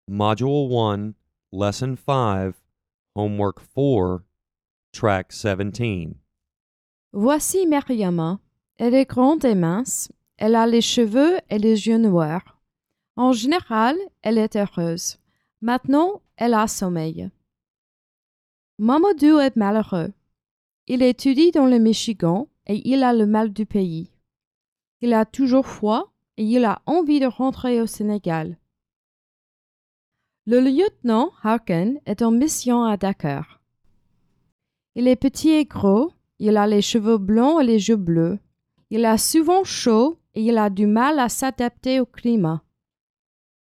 Module 1, Lesson 5, Homework 4, Track 17. Voici Mariama. Elle est grande et mince. Elle a les cheveux et les yeux noirs. En général, elle est heureuse. Maintenant, elle a sommeil. Mamadou est malheureux. Il étudie dans le Michigan et il a le mal du pays. Il a toujours froid et il a envie de rentrer au Sénégal. Le lieutenant Harkin est en mission à Dakar. Il est petit et gros, il a les cheveux blonds et les yeux bleus. Il a souvent chaud et il a du mal à s'adapter au climat.